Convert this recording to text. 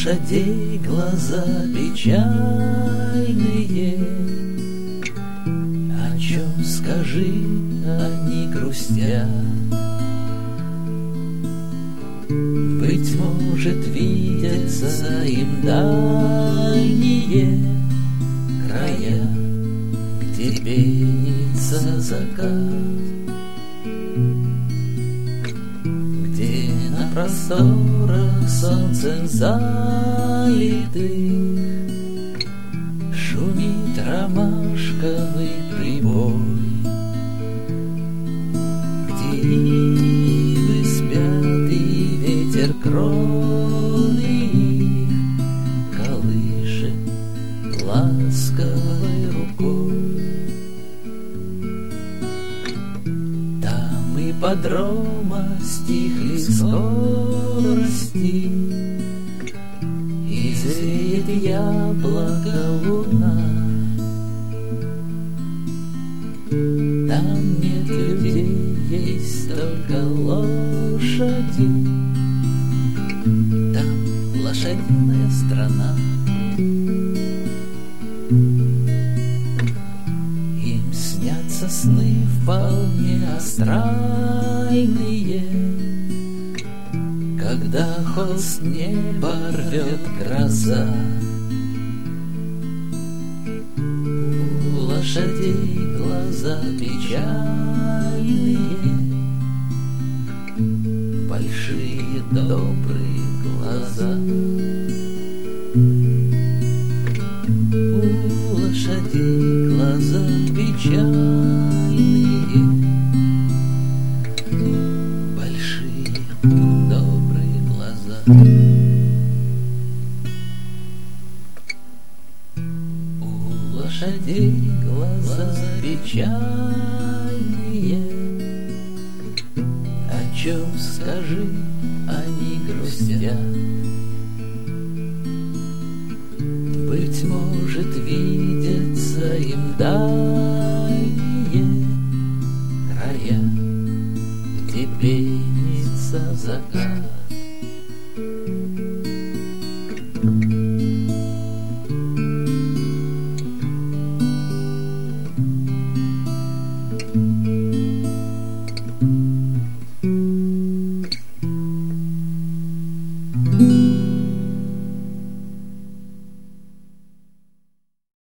лошадей глаза печальные, о чем, скажи, они грустят? Быть может, видятся им дальние края, где пенится закат, где на просторах солнцем залитых шумит ромашковый прибой, где ивы спят и ветер кроны их колышет ласковой рукой. Там ипподрома стихли скорости, и зреет яблоко луна. Там нет людей, есть только лошади, там лошадиная страна. Им снятся сны вполне астральные, когда холст неба рвет гроза. У лошадей глаза печальные, большие добрые глаза. У лошадей глаза печальные, большие добрые глаза. У лошадей глаза печальные, о чем, скажи, они грустят? Быть может, видятся им дальние края, где пенится закат.